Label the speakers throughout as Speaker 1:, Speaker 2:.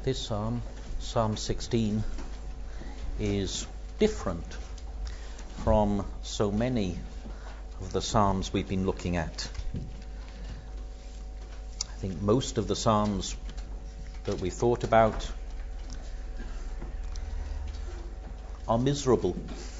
Speaker 1: This psalm, Psalm 16, is different from so many of the psalms we've been looking at. I think most of the psalms that we thought about are miserable.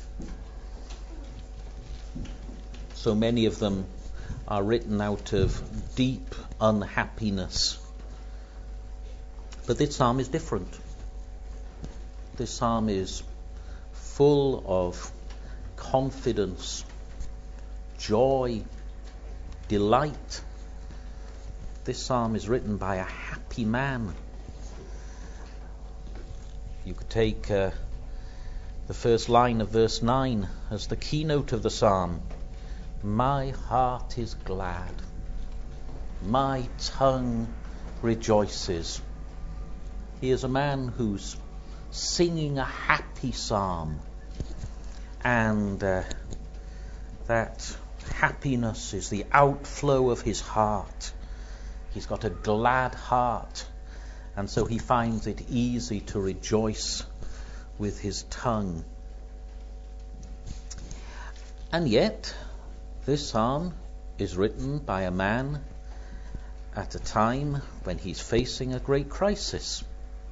Speaker 1: So many of them are written out of deep unhappiness. But this psalm is different. This psalm is full of confidence, joy, delight. This psalm is written by a happy man. You could take the first line of verse 9 as the keynote of the psalm. My heart is glad. My tongue rejoices. He is a man who's singing a happy psalm, and that happiness is the outflow of his heart. He's got a glad heart, and so he finds it easy to rejoice with his tongue. And yet, this psalm is written by a man at a time when he's facing a great crisis.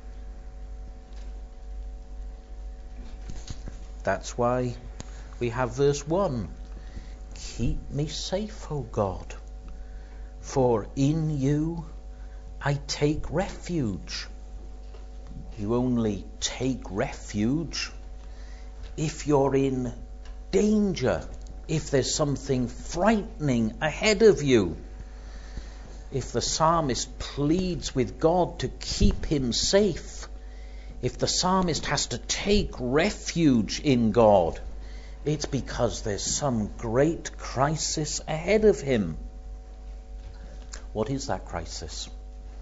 Speaker 1: That's why we have verse 1. Keep me safe, O God, for in you I take refuge. You only take refuge if you're in danger, if there's something frightening ahead of you. If the psalmist pleads with God to keep him safe, if the psalmist has to take refuge in God, it's because there's some great crisis ahead of him. What is that crisis?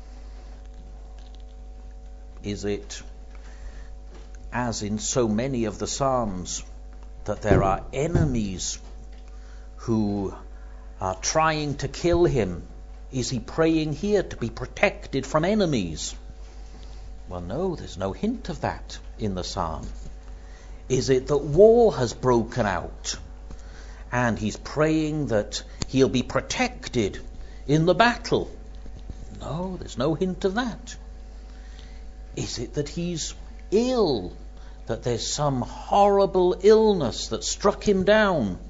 Speaker 1: Is it, as in so many of the psalms, that there are enemies who are trying to kill him? Is he praying here to be protected from enemies? Well, no, there's no hint of that in the psalm. Is it that war has broken out and he's praying that he'll be protected in the battle? No, there's no hint of that. Is it that he's ill, that there's some horrible illness that struck him down?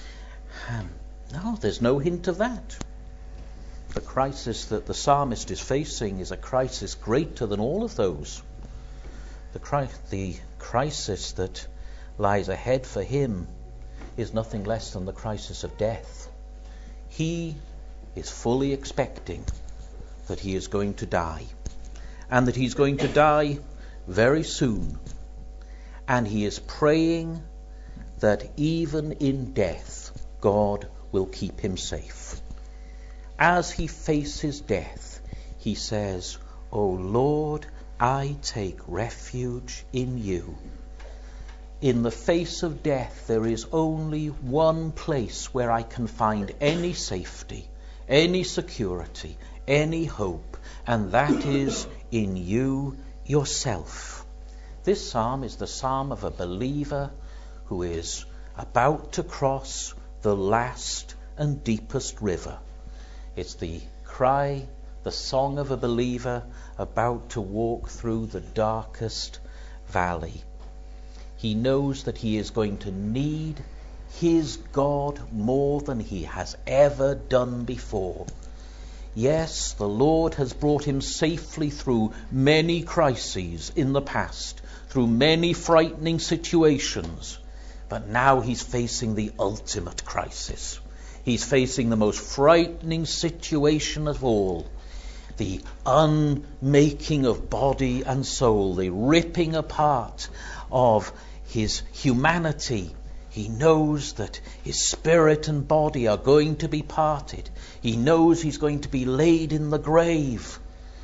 Speaker 1: No, there's no hint of that. The crisis that the psalmist is facing is a crisis greater than all of those. The crisis that lies ahead for him is nothing less than the crisis of death. He is fully expecting that he is going to die, and that he's going to die very soon. And he is praying that even in death, God will keep him safe. As he faces death, he says, O Lord, I take refuge in you. In the face of death, there is only one place where I can find any safety, any security, any hope, and that is in you yourself. This psalm is the psalm of a believer who is about to cross the last and deepest river. It's the cry, the song of a believer about to walk through the darkest valley. He knows that he is going to need his God more than he has ever done before. Yes, the Lord has brought him safely through many crises in the past, through many frightening situations, but now he's facing the ultimate crisis. He's facing the most frightening situation of all, the unmaking of body and soul, the ripping apart of his humanity. He knows that his spirit and body are going to be parted. He knows he's going to be laid in the grave.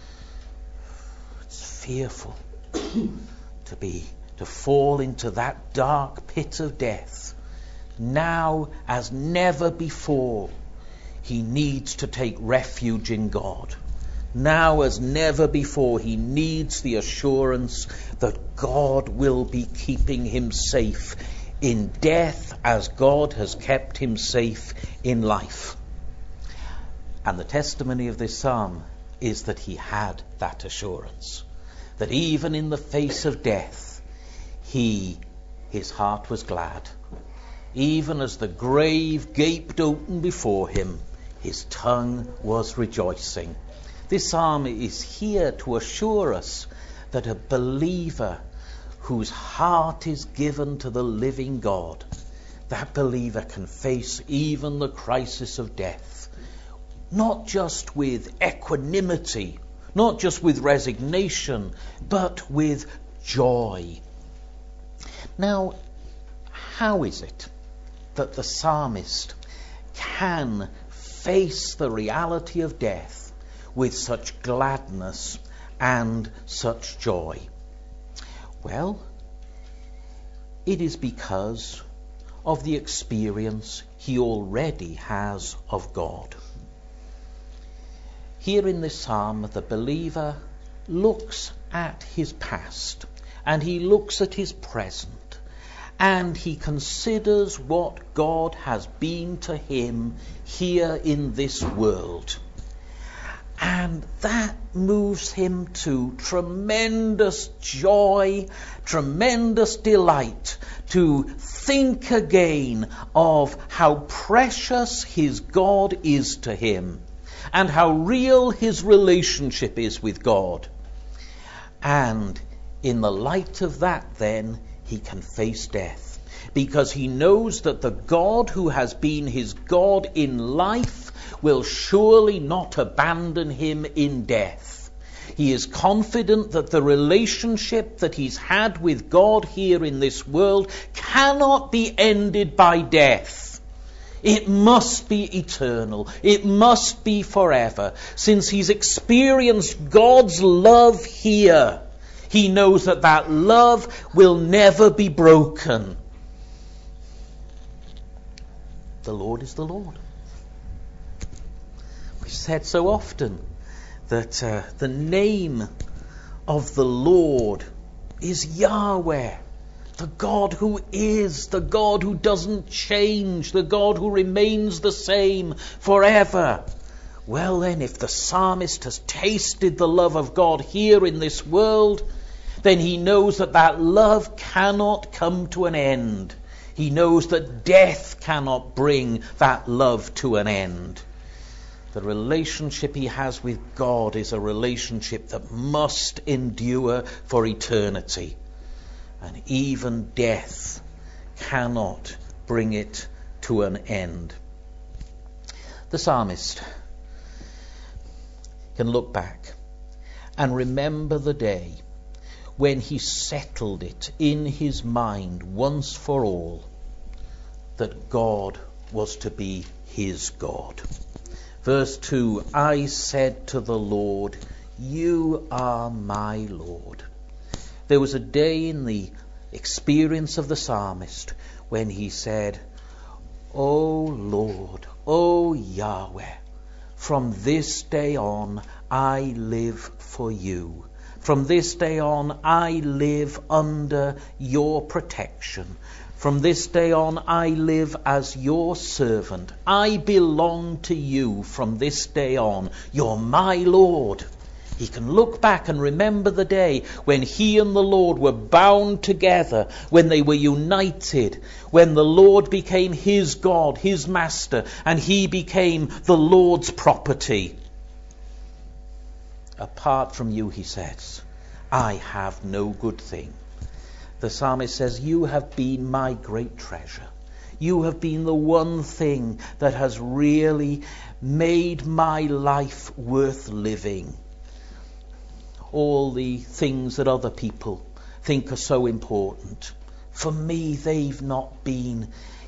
Speaker 1: It's fearful to fall into that dark pit of death. Now, as never before, he needs to take refuge in God. Now as never before, he needs the assurance that God will be keeping him safe in death as God has kept him safe in life. And the testimony of this psalm is that he had that assurance, that even in the face of death, his heart was glad. Even as the grave gaped open before him, his tongue was rejoicing. This psalm is here to assure us that a believer whose heart is given to the living God, that believer can face even the crisis of death, not just with equanimity, not just with resignation, but with joy. Now, how is it that the psalmist can face the reality of death with such gladness and such joy? Well, it is because of the experience he already has of God. Here in this psalm, the believer looks at his past and he looks at his present and he considers what God has been to him here in this world. And that moves him to tremendous joy, tremendous delight to think again of how precious his God is to him and how real his relationship is with God. And in the light of that, then, he can face death, because he knows that the God who has been his God in life will surely not abandon him in death. He is confident that the relationship that he's had with God here in this world cannot be ended by death. It must be eternal. It must be forever. Since he's experienced God's love here, he knows that that love will never be broken. The Lord is the Lord. We've said so often that the name of the Lord is Yahweh, the God who is, the God who doesn't change, the God who remains the same forever. Well then, if the psalmist has tasted the love of God here in this world, then he knows that that love cannot come to an end. He knows that death cannot bring that love to an end. The relationship he has with God is a relationship that must endure for eternity. And even death cannot bring it to an end. The psalmist can look back and remember the day when he settled it in his mind once for all that God was to be his God. Verse 2, I said to the Lord, you are my Lord. There was a day in the experience of the psalmist when he said, O Lord, O Yahweh, from this day on I live for you. From this day on I live under your protection. From this day on I live as your servant. I belong to you from this day on. You're my Lord. He can look back and remember the day when he and the Lord were bound together, when they were united, when the Lord became his God, his master, and he became the Lord's property. Apart from you, he says, I have no good thing. The psalmist says, you have been my great treasure. You have been the one thing that has really made my life worth living. All the things that other people think are so important, for me, they've not been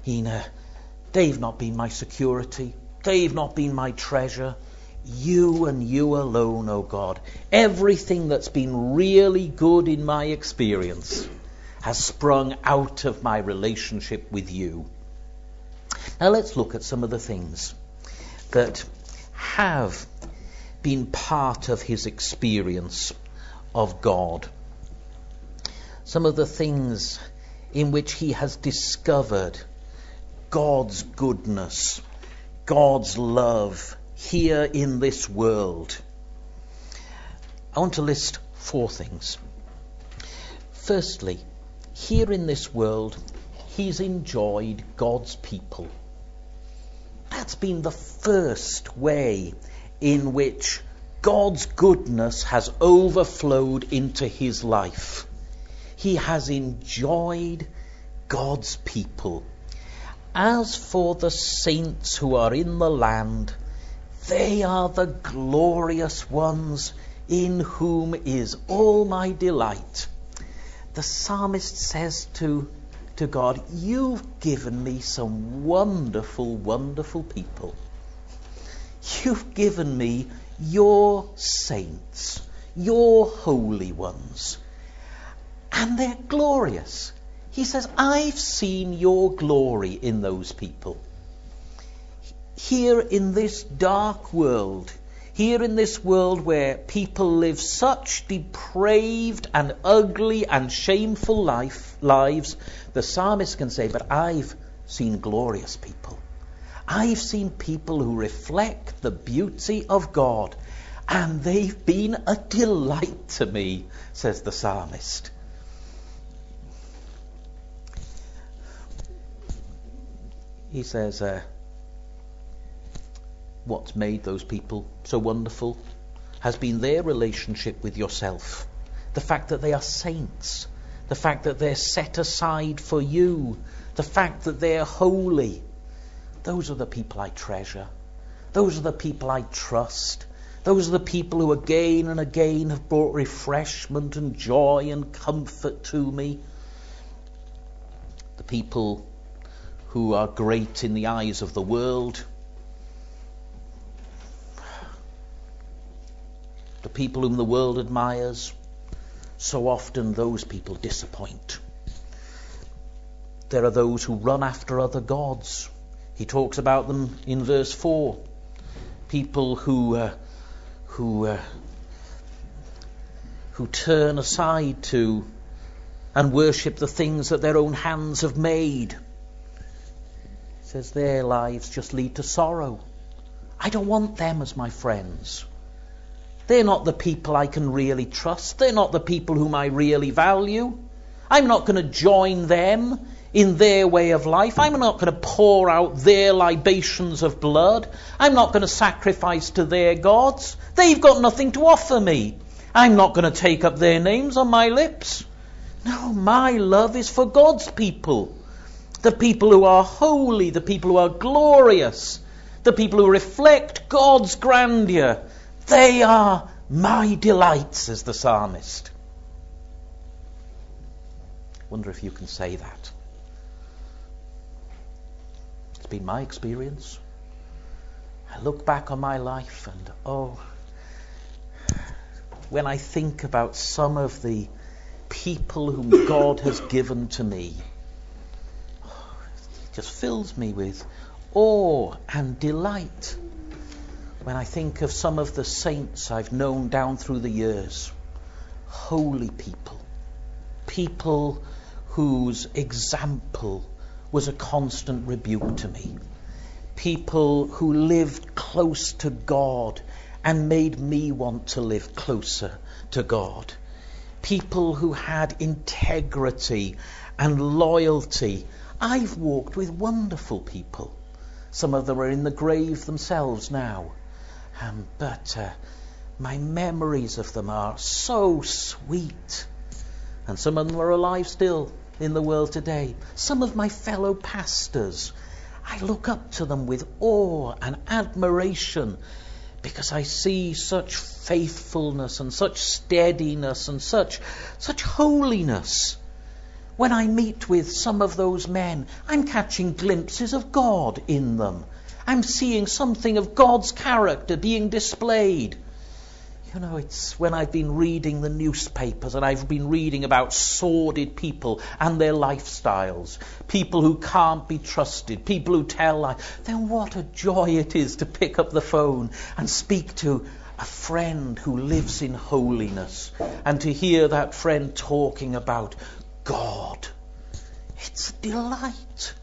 Speaker 1: my security. They've not been my treasure. You and you alone, O God. Everything that's been really good in my experience has sprung out of my relationship with you. Now let's look at some of the things that have been part of his experience of God. Some of the things in which he has discovered God's goodness, God's love here in this world. I want to list 4 things. Firstly, here in this world, he's enjoyed God's people. That's been the first way in which God's goodness has overflowed into his life. He has enjoyed God's people. As for the saints who are in the land, they are the glorious ones in whom is all my delight. The psalmist says to God, you've given me some wonderful, wonderful people. You've given me your saints, your holy ones, and they're glorious. He says, I've seen your glory in those people. Here in this dark world, here in this world where people live such depraved and ugly and shameful lives, the psalmist can say, but I've seen glorious people. I've seen people who reflect the beauty of God, and they've been a delight to me, says the psalmist. He says, what's made those people so wonderful has been their relationship with yourself. The fact that they are saints. The fact that they're set aside for you. The fact that they're holy. Those are the people I treasure. Those are the people I trust. Those are the people who again and again have brought refreshment and joy and comfort to me. The people who are great in the eyes of the world. The people whom the world admires. So often those people disappoint. There are those who run after other gods. He talks about them in verse 4. People who turn aside to and worship the things that their own hands have made. He says their lives just lead to sorrow. I don't want them as my friends. They're not the people I can really trust. They're not the people whom I really value. I'm not going to join them in their way of life. I'm not going to pour out their libations of blood. I'm not going to sacrifice to their gods. They've got nothing to offer me. I'm not going to take up their names on my lips. No, my love is for God's people. The people who are holy, the people who are glorious, the people who reflect God's grandeur. They are my delight, says the psalmist. I wonder if you can say that. It's been my experience. I look back on my life and when I think about some of the people whom God has given to me, it just fills me with awe and delight. When I think of some of the saints I've known down through the years, holy people, people whose example was a constant rebuke to me, people who lived close to God and made me want to live closer to God, people who had integrity and loyalty. I've walked with wonderful people. Some of them are in the grave themselves now. But my memories of them are so sweet. And some of them are alive still in the world today. Some of my fellow pastors, I look up to them with awe and admiration because I see such faithfulness and such steadiness and such holiness. When I meet with some of those men, I'm catching glimpses of God in them. I'm seeing something of God's character being displayed. You know, it's when I've been reading the newspapers and I've been reading about sordid people and their lifestyles, people who can't be trusted, people who tell lies, then what a joy it is to pick up the phone and speak to a friend who lives in holiness, and to hear that friend talking about God. It's a delight.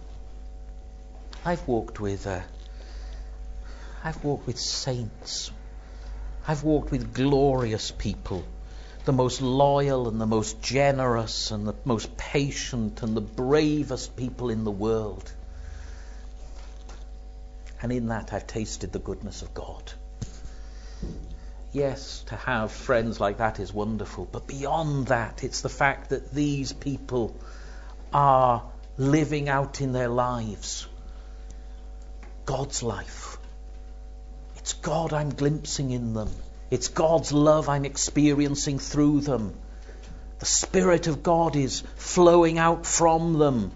Speaker 1: I've walked with saints. I've walked with glorious people, the most loyal and the most generous and the most patient and the bravest people in the world. And in that I've tasted the goodness of God. Yes, to have friends like that is wonderful, but beyond that, it's the fact that these people are living out in their lives God's life. It's God I'm glimpsing in them. It's God's love I'm experiencing through them. The Spirit of God is flowing out from them.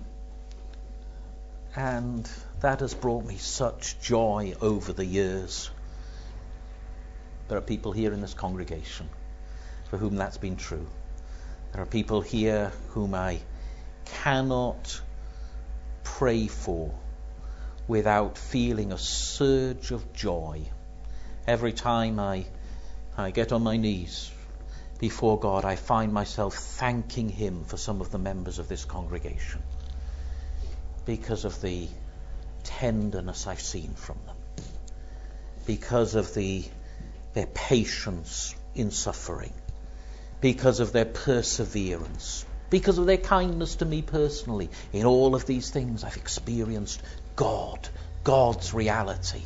Speaker 1: And that has brought me such joy over the years. There are people here in this congregation for whom that's been true. There are people here whom I cannot pray for without feeling a surge of joy. Every time I get on my knees before God, I find myself thanking Him for some of the members of this congregation because of the tenderness I've seen from them, because of their patience in suffering, because of their perseverance, because of their kindness to me personally. In all of these things I've experienced God's reality.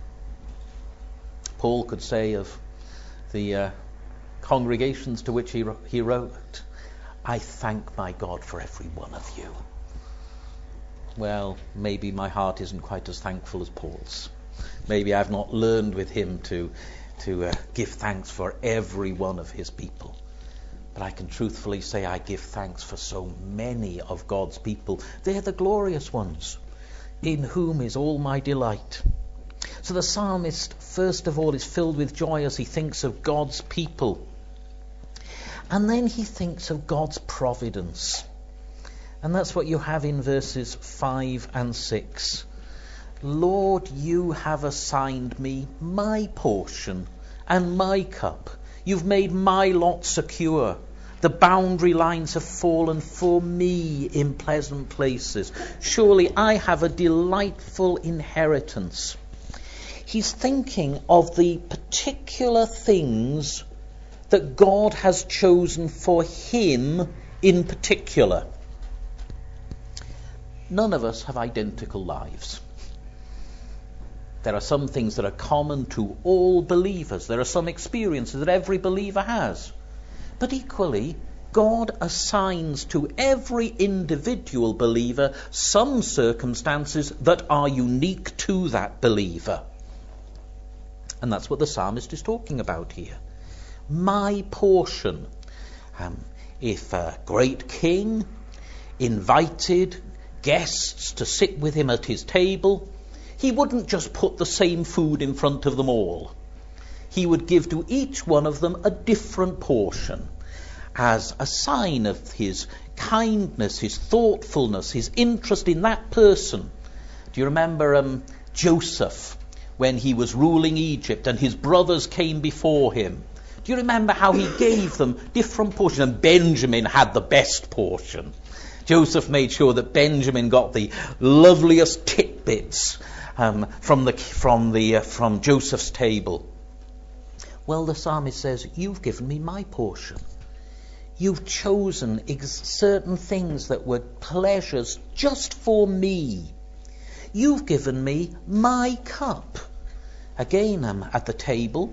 Speaker 1: Paul could say of the congregations to which he wrote, I thank my God for every one of you. Well, maybe my heart isn't quite as thankful as Paul's. Maybe I've not learned with him to give thanks for every one of his people. But I can truthfully say I give thanks for so many of God's people. They're the glorious ones, in whom is all my delight. So the psalmist, first of all, is filled with joy as he thinks of God's people. And then he thinks of God's providence. And that's what you have in verses 5 and 6. Lord, you have assigned me my portion and my cup. You've made my lot secure. The boundary lines have fallen for me in pleasant places. Surely I have a delightful inheritance. He's thinking of the particular things that God has chosen for him in particular. None of us have identical lives. There are some things that are common to all believers. There are some experiences that every believer has. But equally, God assigns to every individual believer some circumstances that are unique to that believer. And that's what the psalmist is talking about here. My portion. If a great king invited guests to sit with him at his table, he wouldn't just put the same food in front of them all. He would give to each one of them a different portion as a sign of his kindness, his thoughtfulness, his interest in that person. Do you remember Joseph when he was ruling Egypt and his brothers came before him? Do you remember how he gave them different portions? And Benjamin had the best portion. Joseph made sure that Benjamin got the loveliest tidbits from Joseph's table. Well, the psalmist says, you've given me my portion. You've chosen certain things that were pleasures just for me. You've given me my cup. Again, at the table,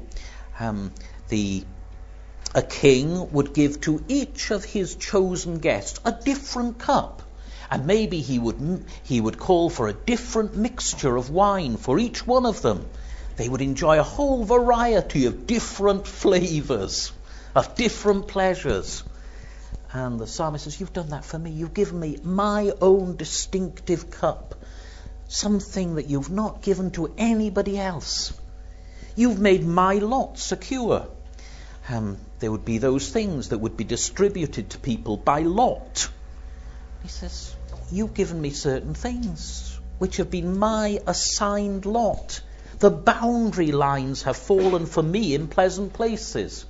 Speaker 1: a king would give to each of his chosen guests a different cup. And maybe he would call for a different mixture of wine for each one of them. They would enjoy a whole variety of different flavors, of different pleasures. And the psalmist says, you've done that for me. You've given me my own distinctive cup, something that you've not given to anybody else. You've made my lot secure. There would be those things that would be distributed to people by lot. He says, you've given me certain things which have been my assigned lot, The boundary lines have fallen for me in pleasant places.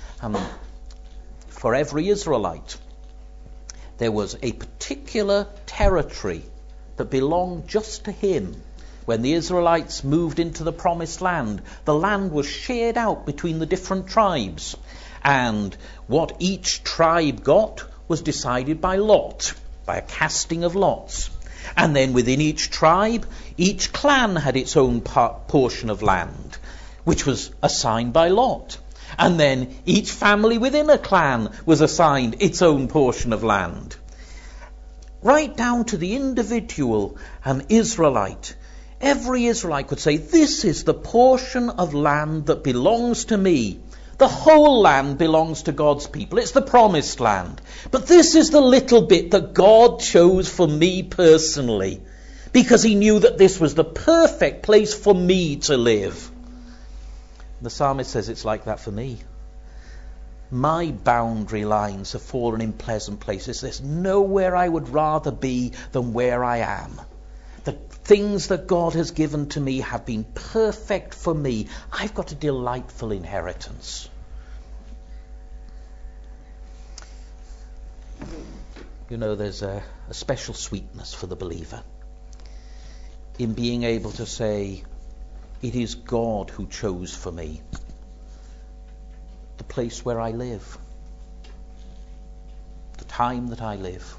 Speaker 1: For every Israelite, there was a particular territory that belonged just to him. When the Israelites moved into the promised land, the land was shared out between the different tribes. And what each tribe got was decided by lot, by a casting of lots. And then within each tribe, each clan had its own portion of land, which was assigned by lot. And then each family within a clan was assigned its own portion of land. Right down to the individual Israelite. Every Israelite could say, this is the portion of land that belongs to me. The whole land belongs to God's people. It's the promised land. But this is the little bit that God chose for me personally, because he knew that this was the perfect place for me to live. The psalmist says it's like that for me. My boundary lines have fallen in pleasant places. There's nowhere I would rather be than where I am. The things that God has given to me have been perfect for me. I've got a delightful inheritance. You know, there's a special sweetness for the believer in being able to say, it is God who chose for me the place where I live, the time that I live,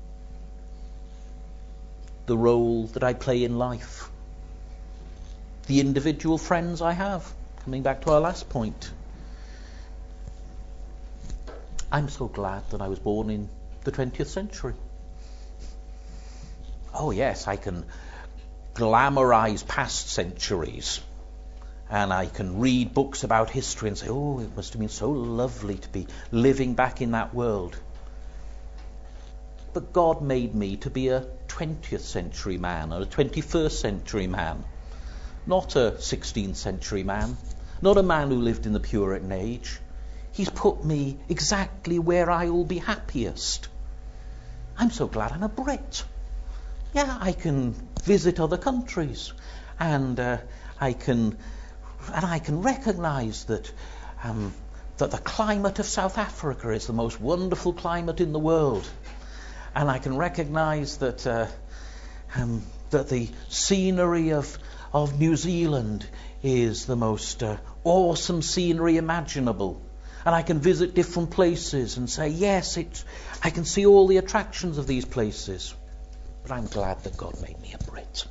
Speaker 1: the role that I play in life, the individual friends I have. Coming back to our last point. I'm so glad that I was born in the 20th century. Oh yes, I can glamorize past centuries, and I can read books about history and say, oh, it must have been so lovely to be living back in that world. But God made me to be a 20th century man or a 21st century man, not a 16th century man, not a man who lived in the Puritan age. He's put me exactly where I will be happiest. I'm so glad I'm a Brit. Yeah, I can visit other countries, and I can recognise that that the climate of South Africa is the most wonderful climate in the world, and I can recognise that that the scenery of New Zealand is the most awesome scenery imaginable. And I can visit different places and say, yes, I can see all the attractions of these places. But I'm glad that God made me a Brit.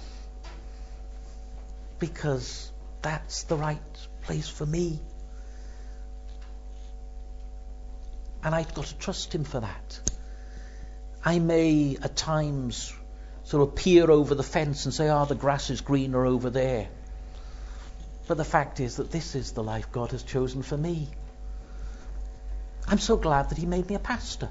Speaker 1: Because that's the right place for me. And I've got to trust him for that. I may at times sort of peer over the fence and say, the grass is greener over there. But the fact is that this is the life God has chosen for me. I'm so glad that he made me a pastor.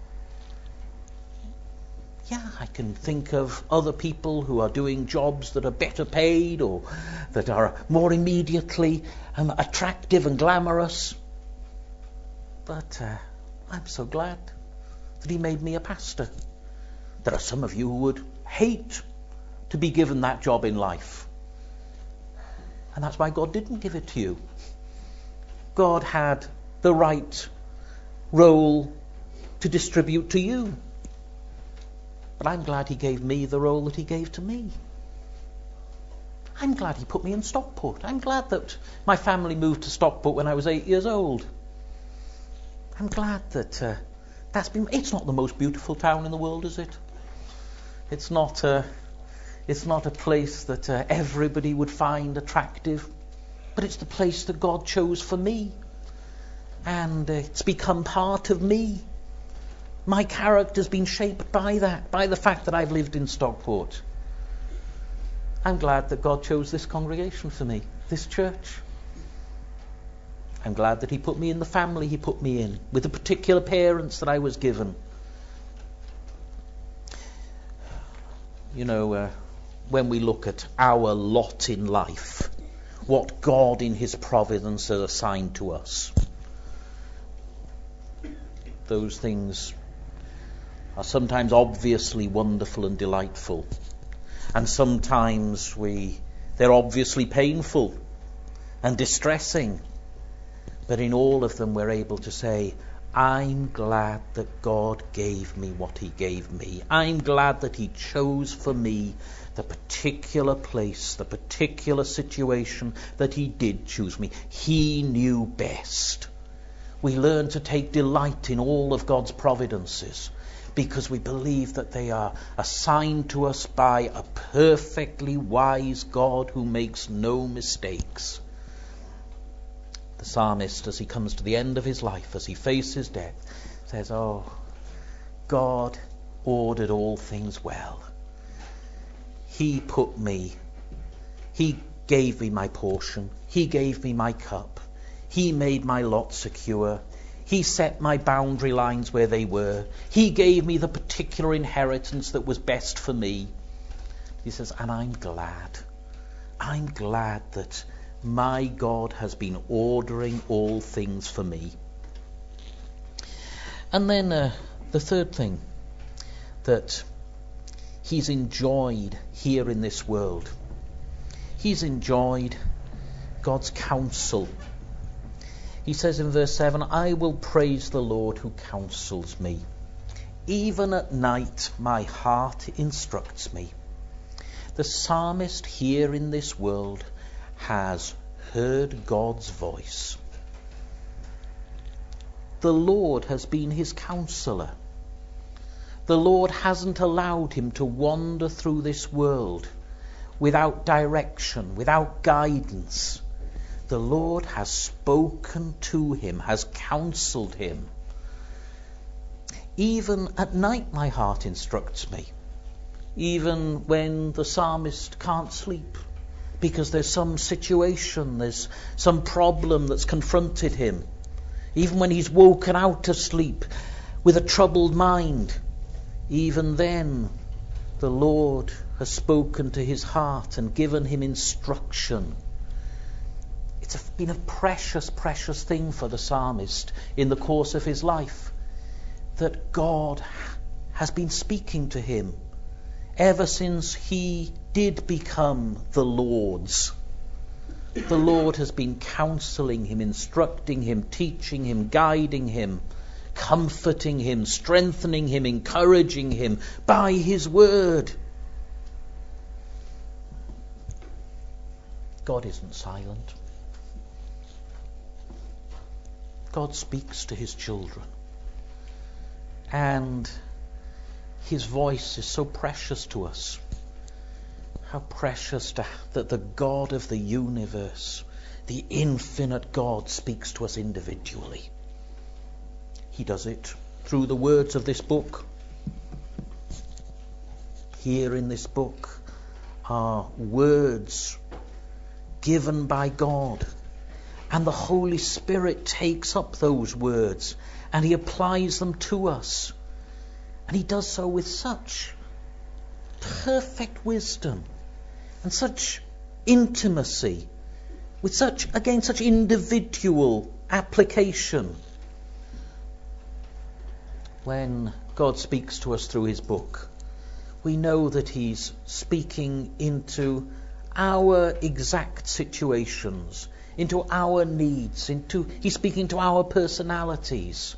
Speaker 1: Yeah, I can think of other people who are doing jobs that are better paid or that are more immediately attractive and glamorous. But I'm so glad that he made me a pastor. There are some of you who would hate to be given that job in life. And that's why God didn't give it to you. God had the right role to distribute to you. But I'm glad he gave me the role that he gave to me. I'm glad he put me in Stockport. I'm glad that my family moved to Stockport when I was 8 years old. I'm glad that it's not the most beautiful town in the world, is it? It's not a place that everybody would find attractive, but it's the place that God chose for me. And it's become part of me. My character's been shaped by that, by the fact that I've lived in Stockport. I'm glad that God chose this congregation for me, this church. I'm glad that he put me in the family he put me in, with the particular parents that I was given. You know, when we look at our lot in life, what God in his providence has assigned to us, those things are sometimes obviously wonderful and delightful, and sometimes we They're obviously painful and distressing. But in all of them we're able to say, I'm glad that God gave me what he gave me. I'm glad that he chose for me the particular place, the particular situation that he did choose me. He knew best. We learn to take delight in all of God's providences because we believe that they are assigned to us by a perfectly wise God who makes no mistakes. The psalmist, as he comes to the end of his life, as he faces death, says, oh, God ordered all things well. He gave me my portion. He gave me my cup. He made my lot secure. He set my boundary lines where they were. He gave me the particular inheritance that was best for me. He says, and I'm glad. I'm glad that my God has been ordering all things for me. And then the third thing that he's enjoyed here in this world. He's enjoyed God's counsel. He says in verse 7, I will praise the Lord who counsels me. Even at night my heart instructs me. The psalmist here in this world has heard God's voice. The Lord has been his counselor. The Lord hasn't allowed him to wander through this world without direction, without guidance. The Lord has spoken to him, has counseled him. Even at night my heart instructs me. Even when the psalmist can't sleep because there's some situation, there's some problem that's confronted him. Even when he's woken out of sleep with a troubled mind, even then the Lord has spoken to his heart and given him instruction. It's been a precious, precious thing for the psalmist in the course of his life that God has been speaking to him ever since he did become the Lord's. The Lord has been counseling him, instructing him, teaching him, guiding him, comforting him, strengthening him, encouraging him by his word. God isn't silent. God speaks to his children. And his voice is so precious to us. How precious that the God of the universe, the infinite God, speaks to us individually. He does it through the words of this book. Here in this book are words given by God. And the Holy Spirit takes up those words and he applies them to us. And he does so with such perfect wisdom and such intimacy, with such individual application. When God speaks to us through his book, we know that he's speaking into our exact situations, into our needs, he's speaking to our personalities.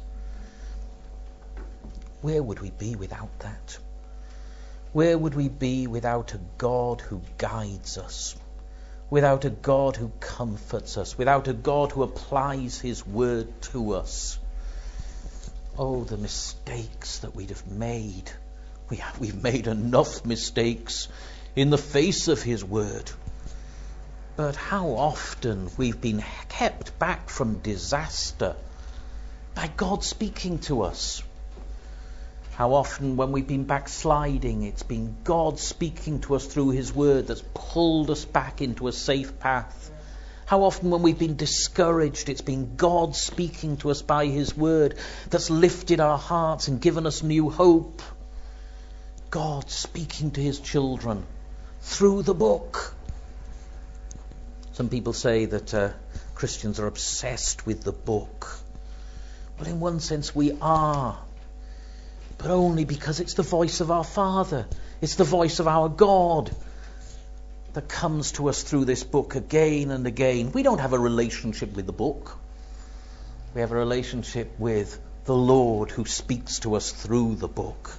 Speaker 1: Where would we be without that? Where would we be without a God who guides us, without a God who comforts us, without a God who applies his word to us? Oh, the mistakes that we'd have made. We've made enough mistakes in the face of his word. But how often we've been kept back from disaster by God speaking to us. How often when we've been backsliding, it's been God speaking to us through his word that's pulled us back into a safe path. How often when we've been discouraged, it's been God speaking to us by his word that's lifted our hearts and given us new hope. God speaking to his children through the book. Some people say that Christians are obsessed with the book. Well, in one sense we are. But only because it's the voice of our Father. It's the voice of our God. that comes to us through this book again and again. We don't have a relationship with the book. We have a relationship with the Lord who speaks to us through the book.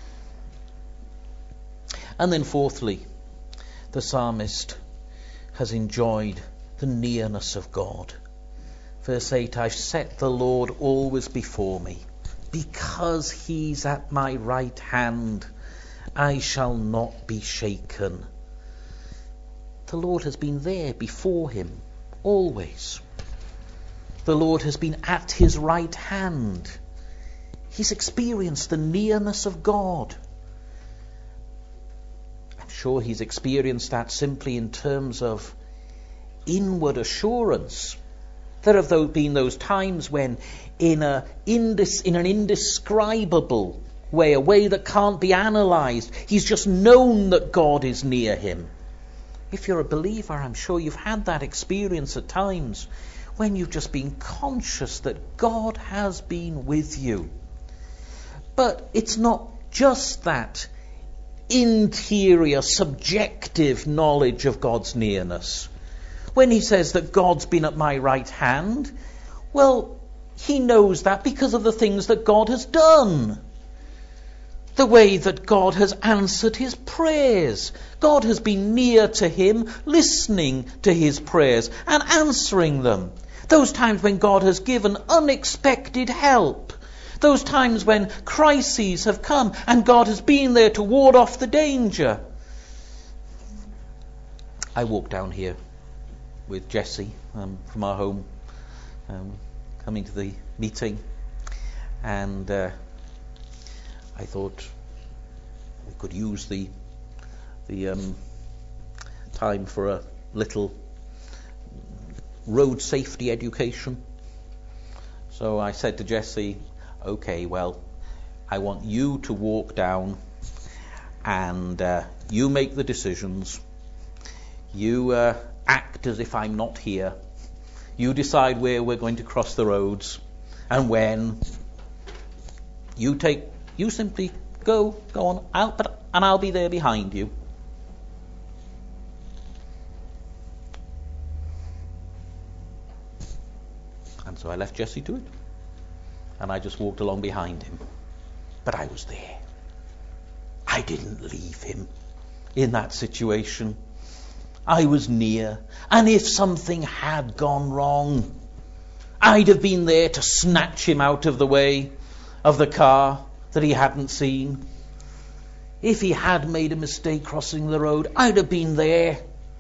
Speaker 1: And then fourthly, the psalmist has enjoyed the nearness of God. Verse 8, I've set the Lord always before me. Because he's at my right hand, I shall not be shaken. The Lord has been there before him, always. The Lord has been at his right hand. He's experienced the nearness of God. I'm sure he's experienced that simply in terms of inward assurance. There have been those times when in an indescribable way, a way that can't be analysed, he's just known that God is near him. If you're a believer, I'm sure you've had that experience at times when you've just been conscious that God has been with you. But it's not just that interior, subjective knowledge of God's nearness. When he says that God's been at my right hand, well, he knows that because of the things that God has done. The way that God has answered his prayers. God has been near to him, listening to his prayers and answering them. Those times when God has given unexpected help. Those times when crises have come and God has been there to ward off the danger. I walked down here with Jessie from our home, coming to the meeting, and I thought we could use the time for a little road safety education. So I said to Jessie, okay, well, I want you to walk down and you make the decisions. You act as if I'm not here. You decide where we're going to cross the roads and when. You simply go on, and I'll be there behind you. And so I left Jesse to it, and I just walked along behind him. But I was there. I didn't leave him in that situation. I was near, and if something had gone wrong, I'd have been there to snatch him out of the way of the car that he hadn't seen. If he had made a mistake crossing the road, I'd have been there.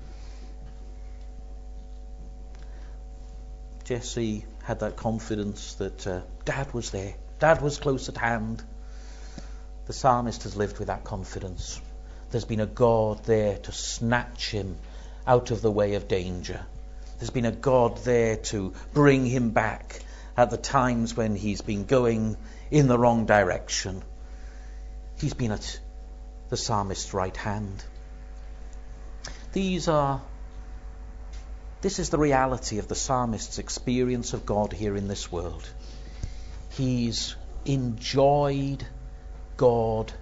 Speaker 1: Jesse had that confidence that Dad was there. Dad was close at hand. The psalmist has lived with that confidence. There's been a God there to snatch him out of the way of danger. There's been a God there to bring him back at the times when he's been going in the wrong direction. He's been at the psalmist's right hand. This is the reality of the psalmist's experience of God here in this world. He's enjoyed God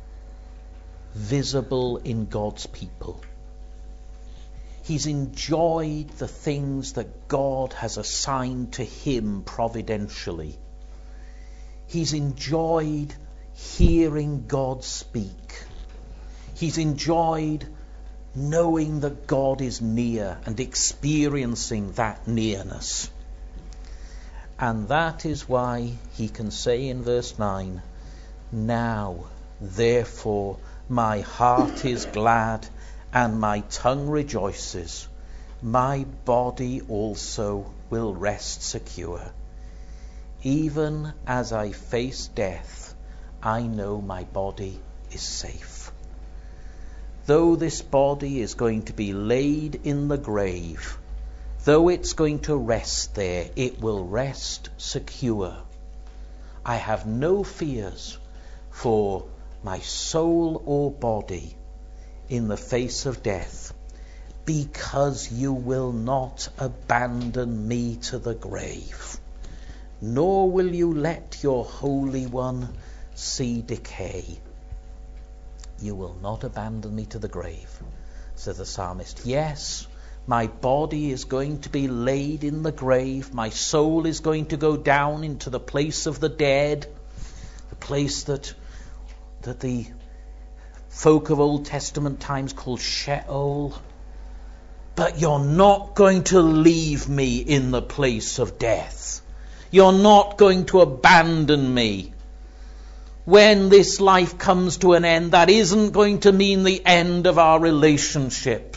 Speaker 1: visible in God's people. He's enjoyed the things that God has assigned to him providentially. He's enjoyed hearing God speak. He's enjoyed knowing that God is near and experiencing that nearness. And that is why he can say in verse 9, now, therefore, my heart is glad and my tongue rejoices. My body also will rest secure. Even as I face death, I know my body is safe. Though this body is going to be laid in the grave, though it's going to rest there, it will rest secure. I have no fears for my soul or body in the face of death, because you will not abandon me to the grave, nor will you let your Holy One see decay. You will not abandon me to the grave. says the psalmist. Yes, my body is going to be laid in the grave. My soul is going to go down into the place of the dead, the place that the folk of Old Testament times called Sheol. But you're not going to leave me in the place of death. You're not going to abandon me. When this life comes to an end, that isn't going to mean the end of our relationship.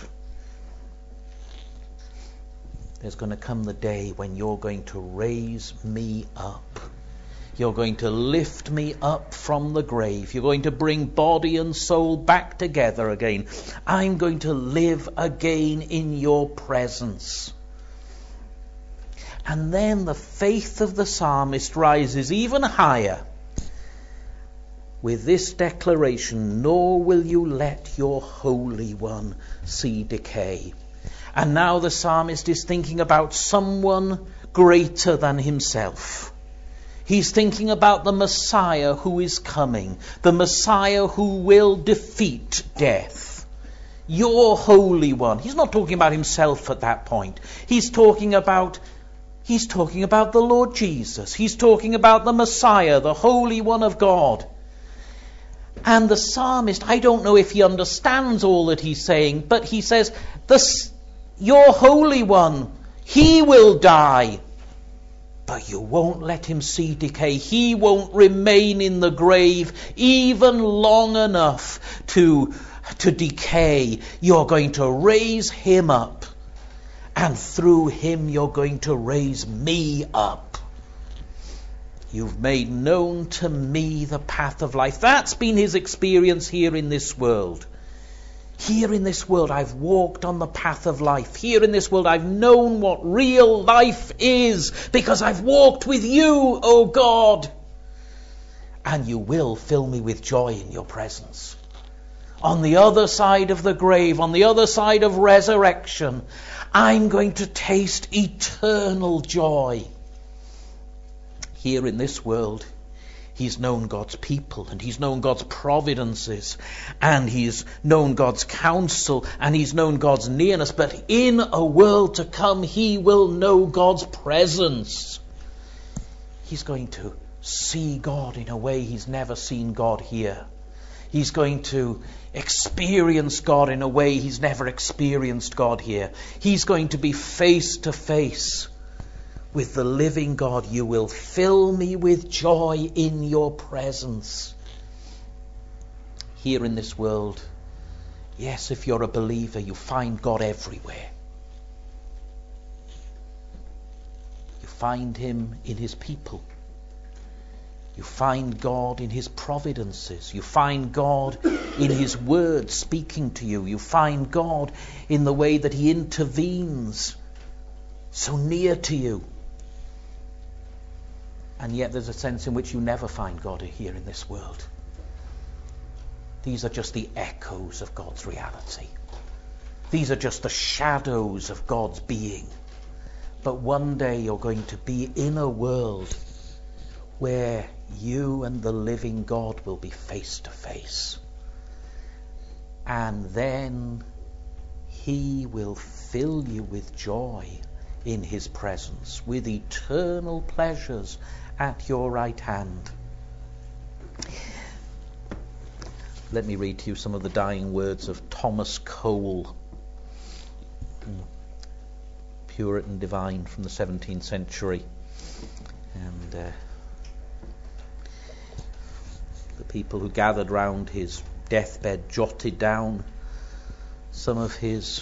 Speaker 1: There's going to come the day when you're going to raise me up. You're going to lift me up from the grave. You're going to bring body and soul back together again. I'm going to live again in your presence. And then the faith of the psalmist rises even higher with this declaration, nor will you let your Holy One see decay. And now the psalmist is thinking about someone greater than himself. He's thinking about the Messiah who is coming, the Messiah who will defeat death. Your Holy One. He's not talking about himself at that point. He's talking about the Lord Jesus. He's talking about the Messiah, the Holy One of God. And the psalmist, I don't know if he understands all that he's saying, but he says, your Holy One, he will die. But you won't let him see decay. He won't remain in the grave even long enough to decay. You're going to raise him up. And through him you're going to raise me up. You've made known to me the path of life. That's been his experience here in this world. Here in this world, I've walked on the path of life. Here in this world, I've known what real life is because I've walked with you, O God. And you will fill me with joy in your presence. On the other side of the grave, on the other side of resurrection, I'm going to taste eternal joy. Here in this world, he's known God's people, and he's known God's providences, and he's known God's counsel, and he's known God's nearness. But in a world to come, he will know God's presence. He's going to see God in a way he's never seen God here. He's going to experience God in a way he's never experienced God here. He's going to be face to face with the living God. You will fill me with joy in your presence. Here in this world, yes, if you're a believer, you find God everywhere. You find him in his people. You find God in his providences. You find God in his word speaking to you. You find God in the way that he intervenes so near to you. And yet there's a sense in which you never find God here in this world. These are just the echoes of God's reality. These are just the shadows of God's being. But one day you're going to be in a world where you and the living God will be face to face. And then he will fill you with joy in his presence, with eternal pleasures at your right hand. Let me read to you some of the dying words of Thomas Cole, Puritan divine from the 17th century. And the people who gathered round his deathbed jotted down some of his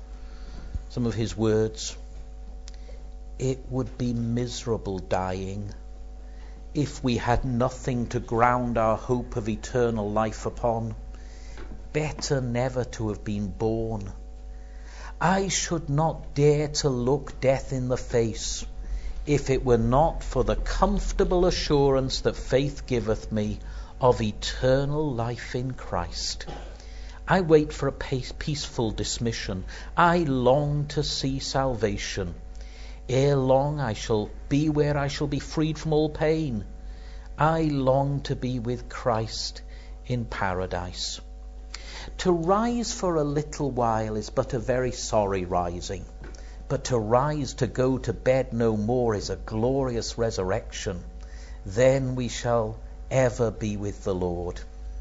Speaker 1: words. It would be miserable dying if we had nothing to ground our hope of eternal life upon. Better never to have been born. I should not dare to look death in the face if it were not for the comfortable assurance that faith giveth me of eternal life in Christ. I wait for a peaceful dismission. I long to see salvation. Ere long I shall be where I shall be freed from all pain. I long to be with Christ in paradise. To rise for a little while is but a very sorry rising, but to rise to go to bed no more is a glorious resurrection. Then we shall ever be with the Lord.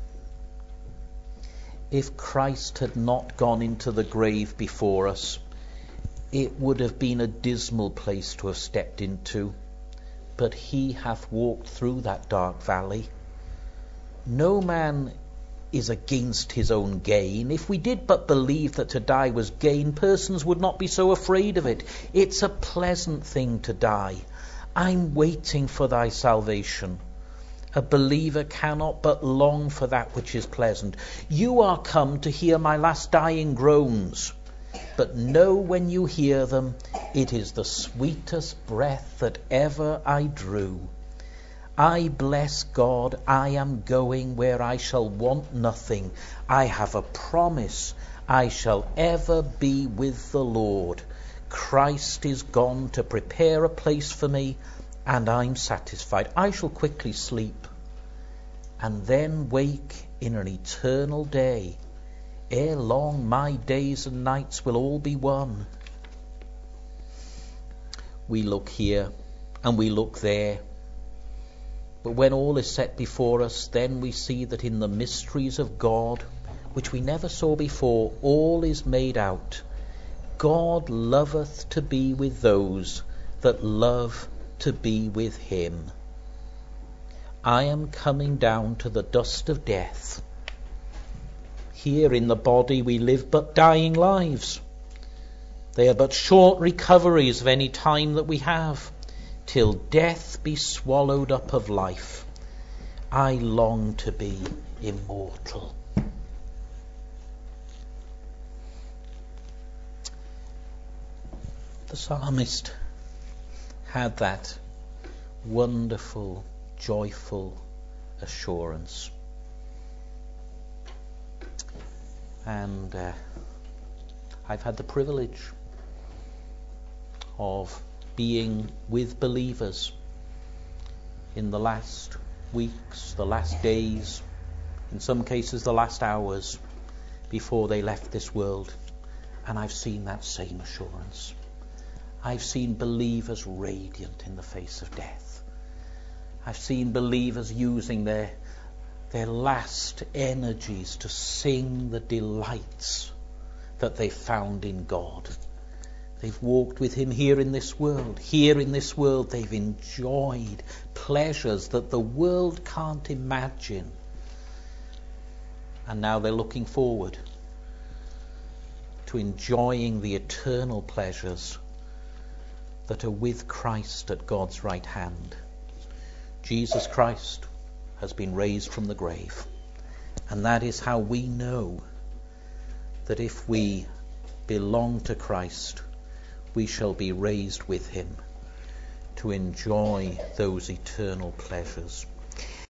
Speaker 1: If Christ had not gone into the grave before us, it would have been a dismal place to have stepped into. But he hath walked through that dark valley. No man is against his own gain. If we did but believe that to die was gain, persons would not be so afraid of it. It's a pleasant thing to die. I'm waiting for thy salvation. A believer cannot but long for that which is pleasant. You are come to hear my last dying groans, but know when you hear them, it is the sweetest breath that ever I drew. I bless God, I am going where I shall want nothing. I have a promise, I shall ever be with the Lord. Christ is gone to prepare a place for me, and I'm satisfied. I shall quickly sleep, and then wake in an eternal day. Ere long my days and nights will all be one. We look here, and we look there. But when all is set before us, then we see that in the mysteries of God, which we never saw before, all is made out. God loveth to be with those that love to be with him. I am coming down to the dust of death. Here in the body we live but dying lives. They are but short recoveries of any time that we have, till death be swallowed up of life. I long to be immortal. The psalmist had that wonderful, joyful assurance. And I've had the privilege of being with believers in the last weeks, the last days, in some cases the last hours before they left this world. And I've seen that same assurance. I've seen believers radiant in the face of death. I've seen believers using their last energies to sing the delights that they found in God. They've walked with him here in this world. Here in this world they've enjoyed pleasures that the world can't imagine. And now they're looking forward to enjoying the eternal pleasures that are with Christ at God's right hand. Jesus Christ has been raised from the grave. And that is how we know that if we belong to Christ, we shall be raised with him to enjoy those eternal pleasures.